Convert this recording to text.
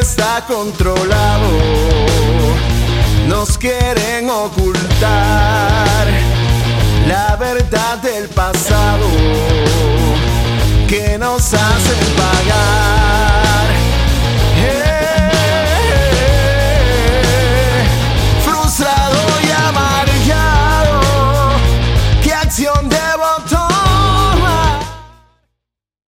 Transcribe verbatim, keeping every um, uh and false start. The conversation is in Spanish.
está controlado. Nos quieren ocultar la verdad del pasado que nos hacen pagar.